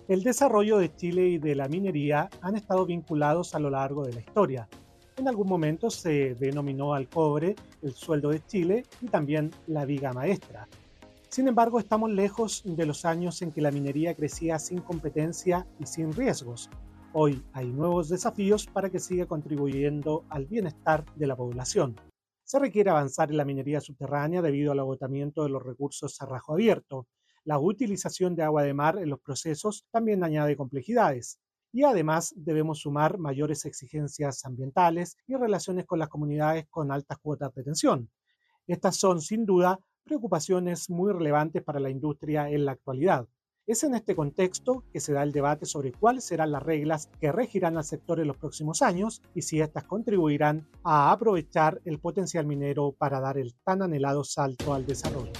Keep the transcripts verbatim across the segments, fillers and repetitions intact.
El desarrollo de Chile y de la minería han estado vinculados a lo largo de la historia. En algún momento se denominó al cobre el sueldo de Chile y también la viga maestra. Sin embargo, estamos lejos de los años en que la minería crecía sin competencia y sin riesgos. Hoy hay nuevos desafíos para que siga contribuyendo al bienestar de la población. Se requiere avanzar en la minería subterránea debido al agotamiento de los recursos a rajo abierto. La utilización de agua de mar en los procesos también añade complejidades. Y además debemos sumar mayores exigencias ambientales y relaciones con las comunidades con altas cuotas de tensión. Estas son, sin duda, preocupaciones muy relevantes para la industria en la actualidad. Es en este contexto que se da el debate sobre cuáles serán las reglas que regirán al sector en los próximos años y si éstas contribuirán a aprovechar el potencial minero para dar el tan anhelado salto al desarrollo.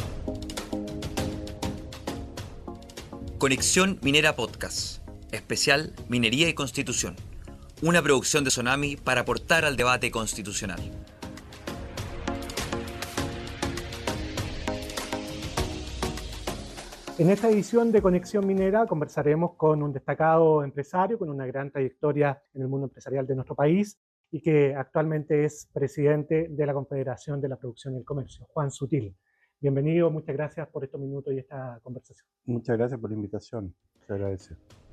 Conexión Minera Podcast, especial Minería y Constitución, una producción de Sonami para aportar al debate constitucional. En esta edición de Conexión Minera conversaremos con un destacado empresario con una gran trayectoria en el mundo empresarial de nuestro país y que actualmente es presidente de la Confederación de la Producción y el Comercio, Juan Sutil. Bienvenido, muchas gracias por estos minutos y esta conversación. Muchas gracias por la invitación, se agradece.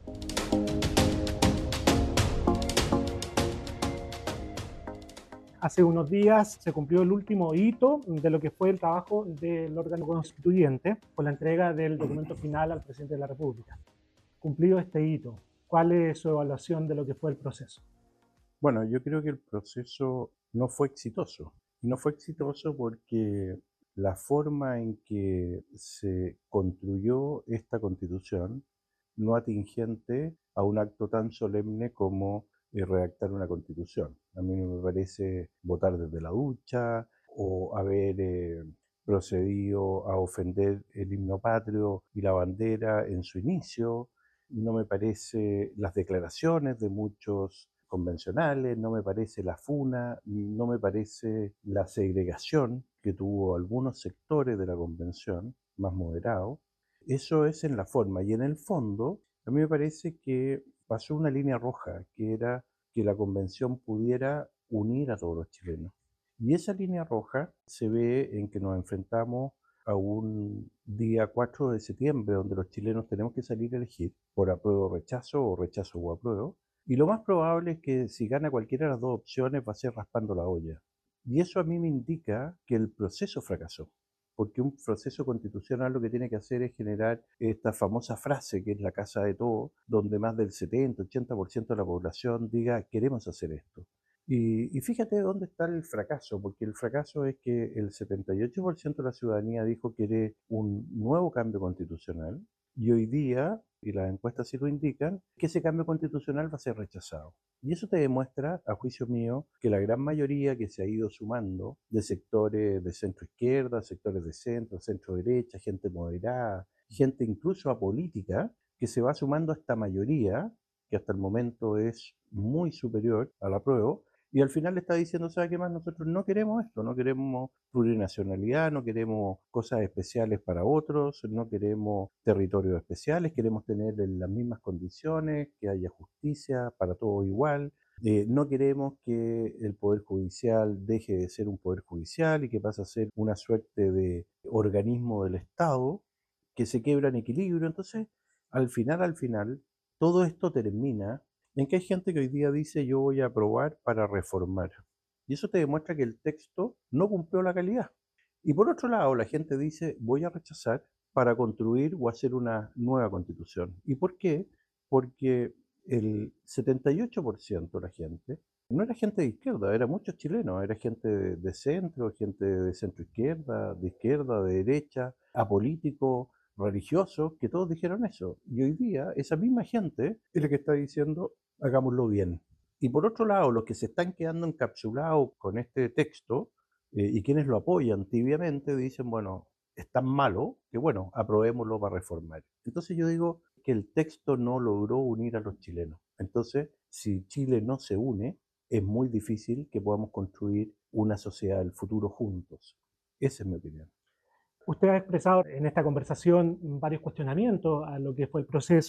Hace unos días se cumplió el último hito de lo que fue el trabajo del órgano constituyente con la entrega del documento final al presidente de la República. Cumplido este hito, ¿cuál es su evaluación de lo que fue el proceso? Bueno, yo creo que el proceso no fue exitoso. Y no fue exitoso porque la forma en que se construyó esta Constitución no atingente a un acto tan solemne como eh, redactar una Constitución. A mí no me parece votar desde la ducha o haber eh, procedido a ofender el himno patrio y la bandera en su inicio. No me parece las declaraciones de muchos convencionales, no me parece la funa, no me parece la segregación que tuvo algunos sectores de la convención, más moderados. Eso es en la forma, y en el fondo a mí me parece que pasó una línea roja, que era que la convención pudiera unir a todos los chilenos. Y esa línea roja se ve en que nos enfrentamos a un día cuatro de septiembre, donde los chilenos tenemos que salir a elegir por apruebo o rechazo, o rechazo o apruebo. Y lo más probable es que si gana cualquiera de las dos opciones va a ser raspando la olla. Y eso a mí me indica que el proceso fracasó. Porque un proceso constitucional lo que tiene que hacer es generar esta famosa frase que es la casa de todo, donde más del setenta, ochenta por ciento de la población diga queremos hacer esto. Y, y fíjate dónde está el fracaso, porque el fracaso es que el setenta y ocho por ciento de la ciudadanía dijo quiere un nuevo cambio constitucional, y hoy día, y las encuestas sí lo indican, que ese cambio constitucional va a ser rechazado. Y eso te demuestra, a juicio mío, que la gran mayoría que se ha ido sumando de sectores de centro izquierda, sectores de centro, centro derecha, gente moderada, gente incluso apolítica, que se va sumando a esta mayoría, que hasta el momento es muy superior a la apruebo, y al final le está diciendo, ¿sabe qué más? Nosotros no queremos esto, no queremos plurinacionalidad, no queremos cosas especiales para otros, no queremos territorios especiales, queremos tener las mismas condiciones, que haya justicia para todos igual. Eh, no queremos que el Poder Judicial deje de ser un Poder Judicial y que pase a ser una suerte de organismo del Estado que se quebra en equilibrio. Entonces, al final, al final, todo esto termina en que hay gente que hoy día dice yo voy a aprobar para reformar. Y eso te demuestra que el texto no cumplió la calidad. Y por otro lado, la gente dice voy a rechazar para construir o hacer una nueva constitución. ¿Y por qué? Porque el setenta y ocho por ciento de la gente no era gente de izquierda, era muchos chilenos, era gente de, de centro, gente de centro izquierda, de izquierda, de derecha, apolítico, religiosos, que todos dijeron eso. Y hoy día esa misma gente es la que está diciendo hagámoslo bien. Y por otro lado, los que se están quedando encapsulados con este texto eh, y quienes lo apoyan tibiamente dicen, bueno, es tan malo que bueno, aprobémoslo para reformar. Entonces yo digo que el texto no logró unir a los chilenos. Entonces, si Chile no se une, es muy difícil que podamos construir una sociedad del futuro juntos. Esa es mi opinión. Usted ha expresado en esta conversación varios cuestionamientos a lo que fue el proceso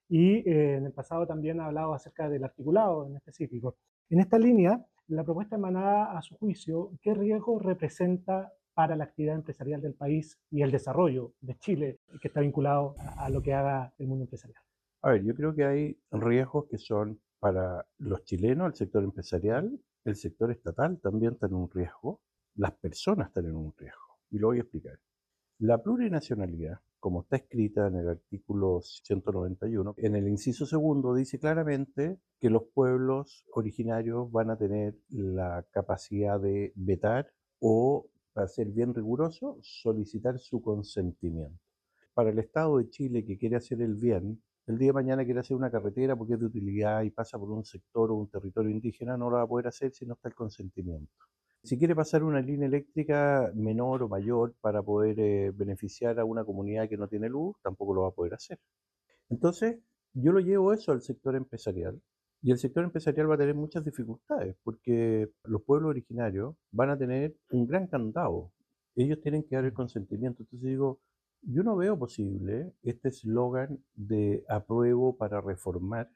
y eh, en el pasado también ha hablado acerca del articulado en específico. En esta línea, la propuesta emanada, a su juicio, ¿qué riesgo representa para la actividad empresarial del país y el desarrollo de Chile, que está vinculado a, a lo que haga el mundo empresarial? A ver, yo creo que hay riesgos que son para los chilenos, el sector empresarial, el sector estatal también está en un riesgo, las personas están en un riesgo. Y lo voy a explicar. La plurinacionalidad, como está escrita en el artículo ciento noventa y uno, en el inciso segundo dice claramente que los pueblos originarios van a tener la capacidad de vetar o, para ser bien riguroso, solicitar su consentimiento. Para el Estado de Chile que quiere hacer el bien, el día de mañana quiere hacer una carretera porque es de utilidad y pasa por un sector o un territorio indígena, no lo va a poder hacer si no está el consentimiento. Si quiere pasar una línea eléctrica menor o mayor para poder eh, beneficiar a una comunidad que no tiene luz, tampoco lo va a poder hacer. Entonces, yo lo llevo eso al sector empresarial y el sector empresarial va a tener muchas dificultades porque los pueblos originarios van a tener un gran candado. Ellos tienen que dar el consentimiento. Entonces digo, yo no veo posible este eslogan de apruebo para reformar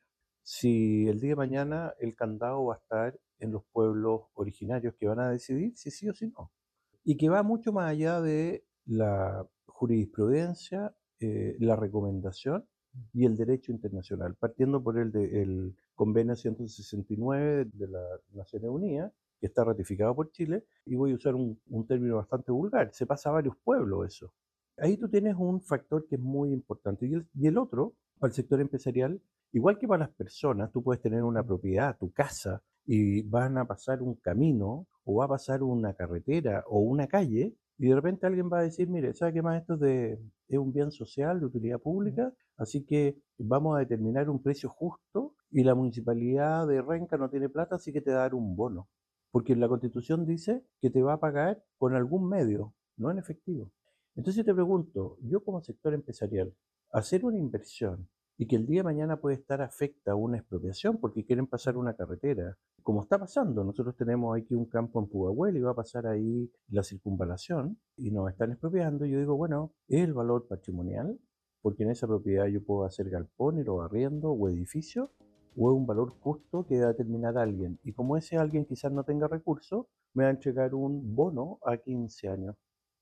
si el día de mañana el candado va a estar en los pueblos originarios que van a decidir si sí o si no. Y que va mucho más allá de la jurisprudencia, eh, la recomendación y el derecho internacional, partiendo por el, de, el convenio ciento sesenta y nueve de las Naciones Unidas, que está ratificado por Chile, y voy a usar un, un término bastante vulgar, se pasa a varios pueblos eso. Ahí tú tienes un factor que es muy importante. Y el, y el otro, para el sector empresarial, igual que para las personas, tú puedes tener una propiedad, tu casa, y van a pasar un camino, o va a pasar una carretera o una calle, y de repente alguien va a decir, mire, ¿sabe qué más? Esto es, de, es un bien social de utilidad pública, así que vamos a determinar un precio justo y la municipalidad de Renca no tiene plata, así que te va a dar un bono. Porque la Constitución dice que te va a pagar con algún medio, no en efectivo. Entonces te pregunto, yo como sector empresarial, hacer una inversión y que el día de mañana puede estar afecta a una expropiación porque quieren pasar una carretera, como está pasando, nosotros tenemos aquí un campo en Pudahuel y va a pasar ahí la circunvalación y nos están expropiando, y yo digo, bueno, es el valor patrimonial, porque en esa propiedad yo puedo hacer galpones o arriendo o edificio, o es un valor justo que va a determinar alguien, y como ese alguien quizás no tenga recursos, me va a entregar un bono a quince años.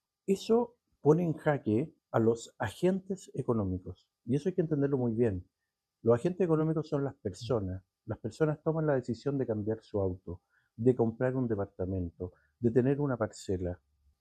Eso pone en jaque a los agentes económicos. Y eso hay que entenderlo muy bien. Los agentes económicos son las personas. Las personas toman la decisión de cambiar su auto, de comprar un departamento, de tener una parcela.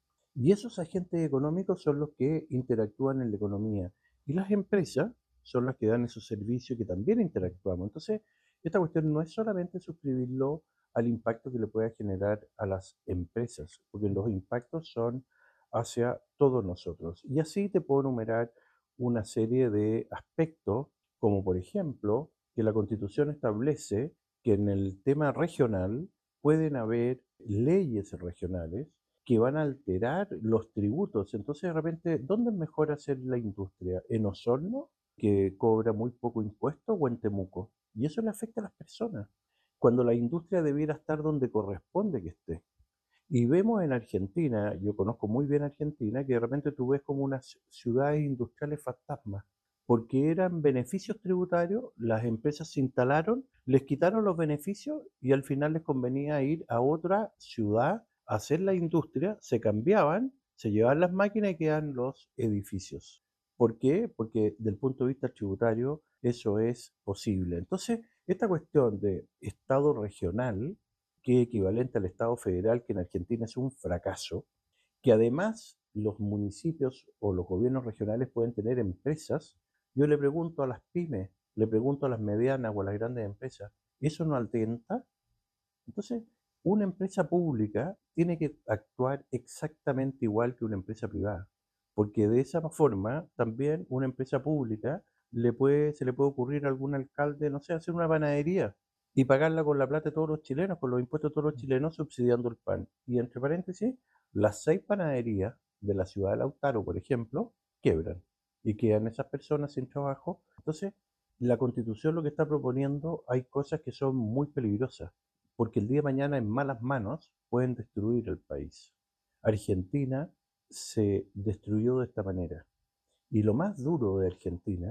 Y esos agentes económicos son los que interactúan en la economía. Y las empresas son las que dan esos servicios que también interactuamos. Entonces, esta cuestión no es solamente suscribirlo al impacto que le pueda generar a las empresas, porque los impactos son hacia todos nosotros. Y así te puedo enumerar una serie de aspectos, como por ejemplo, que la Constitución establece que en el tema regional pueden haber leyes regionales que van a alterar los tributos. Entonces, de repente, ¿dónde es mejor hacer la industria? ¿En Osorno, que cobra muy poco impuesto, o en Temuco? Y eso le afecta a las personas, cuando la industria debiera estar donde corresponde que esté. Y vemos en Argentina, yo conozco muy bien Argentina, que de repente tú ves como unas ciudades industriales fantasmas, porque eran beneficios tributarios, las empresas se instalaron, les quitaron los beneficios y al final les convenía ir a otra ciudad a hacer la industria, se cambiaban, se llevaban las máquinas y quedan los edificios. ¿Por qué? Porque desde el punto de vista tributario eso es posible. Entonces, esta cuestión de Estado regional, que es equivalente al Estado federal, que en Argentina es un fracaso, que además los municipios o los gobiernos regionales pueden tener empresas. Yo le pregunto a las pymes, le pregunto a las medianas o a las grandes empresas, ¿eso no atenta? Entonces, una empresa pública tiene que actuar exactamente igual que una empresa privada, porque de esa forma también una empresa pública le puede, se le puede ocurrir a algún alcalde, no sé, hacer una panadería y pagarla con la plata de todos los chilenos, con los impuestos de todos los chilenos, subsidiando el pan. Y entre paréntesis, las seis panaderías de la ciudad de Lautaro, por ejemplo, quiebran y quedan esas personas sin trabajo. Entonces, la Constitución lo que está proponiendo, hay cosas que son muy peligrosas, porque el día de mañana en malas manos pueden destruir el país. Argentina se destruyó de esta manera. Y lo más duro de Argentina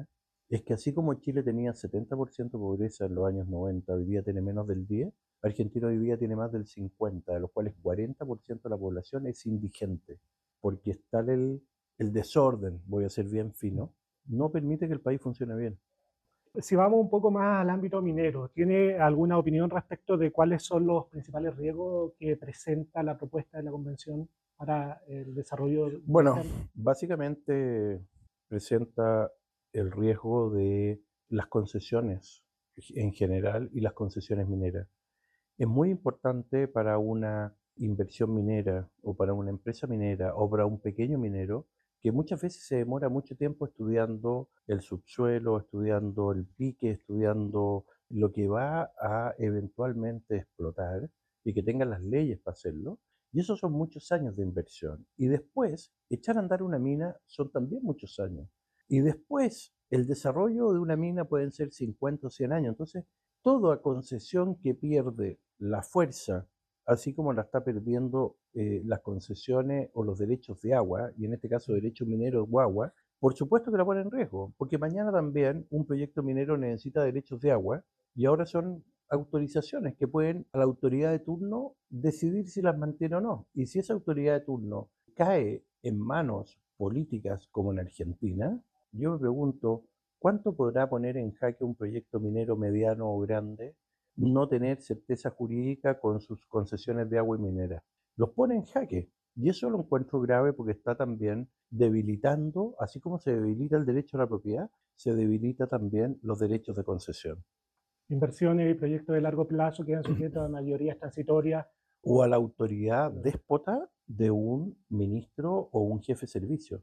es que así como Chile tenía setenta por ciento de pobreza en los años noventa, hoy día tiene menos del diez por ciento, Argentina hoy día tiene más del cincuenta por ciento, de los cuales cuarenta por ciento de la población es indigente, porque está el, el desorden, voy a ser bien fino, no permite que el país funcione bien. Si vamos un poco más al ámbito minero, ¿tiene alguna opinión respecto de cuáles son los principales riesgos que presenta la propuesta de la Convención para el desarrollo? Bueno, básicamente presenta el riesgo de las concesiones en general y las concesiones mineras. Es muy importante para una inversión minera o para una empresa minera o para un pequeño minero que muchas veces se demora mucho tiempo estudiando el subsuelo, estudiando el pique, estudiando lo que va a eventualmente explotar y que tengan las leyes para hacerlo. Y esos son muchos años de inversión. Y después, echar a andar una mina son también muchos años. Y después, el desarrollo de una mina pueden ser cincuenta o cien años. Entonces, toda concesión que pierde la fuerza, así como la está perdiendo eh, las concesiones o los derechos de agua, y en este caso derechos mineros o agua, por supuesto que la pone en riesgo, porque mañana también un proyecto minero necesita derechos de agua, y ahora son autorizaciones que pueden a la autoridad de turno decidir si las mantiene o no. Y si esa autoridad de turno cae en manos políticas como en Argentina, yo me pregunto, ¿cuánto podrá poner en jaque un proyecto minero mediano o grande no tener certeza jurídica con sus concesiones de agua y minera? Los pone en jaque. Y eso lo encuentro grave porque está también debilitando, así como se debilita el derecho a la propiedad, se debilita también los derechos de concesión. Inversiones y proyectos de largo plazo quedan sujetos a mayorías transitorias. O a la autoridad déspota de un ministro o un jefe de servicio.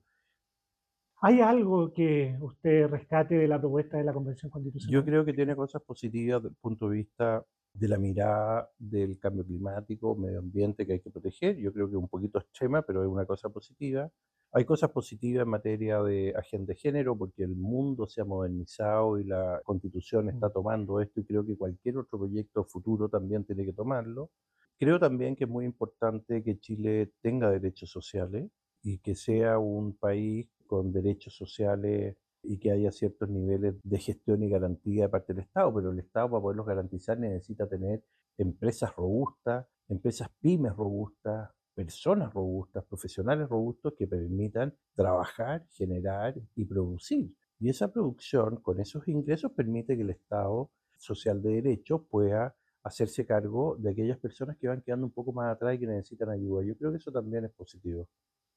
¿Hay algo que usted rescate de la propuesta de la Convención Constitucional? Yo creo que tiene cosas positivas desde el punto de vista de la mirada del cambio climático, medio ambiente que hay que proteger. Yo creo que es un poquito extrema, pero es una cosa positiva. Hay cosas positivas en materia de agenda de género, porque el mundo se ha modernizado y la Constitución está tomando esto, y creo que cualquier otro proyecto futuro también tiene que tomarlo. Creo también que es muy importante que Chile tenga derechos sociales y que sea un país con derechos sociales y que haya ciertos niveles de gestión y garantía de parte del Estado, pero el Estado, para poderlos garantizar, necesita tener empresas robustas, empresas pymes robustas, personas robustas, profesionales robustos que permitan trabajar, generar y producir. Y esa producción, con esos ingresos, permite que el Estado social de derecho pueda hacerse cargo de aquellas personas que van quedando un poco más atrás y que necesitan ayuda. Yo creo que eso también es positivo.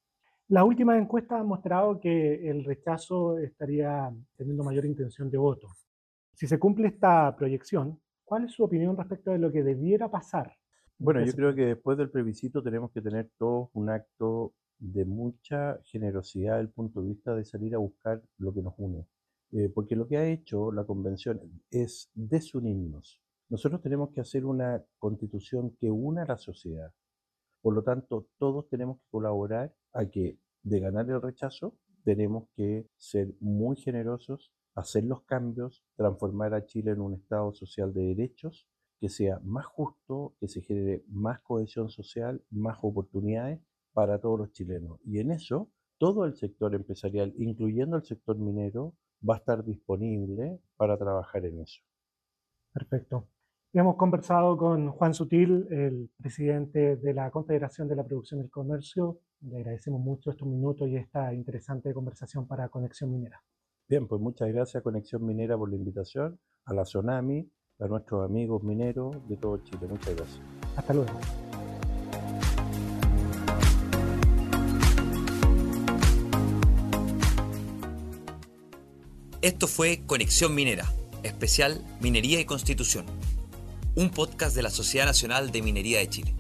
Las últimas encuestas han mostrado que el rechazo estaría teniendo mayor intención de voto. Si se cumple esta proyección, ¿cuál es su opinión respecto de lo que debiera pasar? Bueno, yo creo que después del plebiscito tenemos que tener todos un acto de mucha generosidad desde el punto de vista de salir a buscar lo que nos une. Eh, porque lo que ha hecho la convención es desunirnos. Nosotros tenemos que hacer una constitución que una a la sociedad. Por lo tanto, todos tenemos que colaborar a que, de ganar el rechazo, tenemos que ser muy generosos, hacer los cambios, transformar a Chile en un Estado social de derechos, que sea más justo, que se genere más cohesión social, más oportunidades para todos los chilenos. Y en eso, todo el sector empresarial, incluyendo el sector minero, va a estar disponible para trabajar en eso. Perfecto. Hemos conversado con Juan Sutil, el presidente de la Confederación de la Producción del Comercio. Le agradecemos mucho estos minutos y esta interesante conversación para Conexión Minera. Bien, pues muchas gracias a Conexión Minera por la invitación, a la Sonami, a nuestros amigos mineros de todo Chile. Muchas gracias. Hasta luego. Esto fue Conexión Minera, especial Minería y Constitución, un podcast de la Sociedad Nacional de Minería de Chile.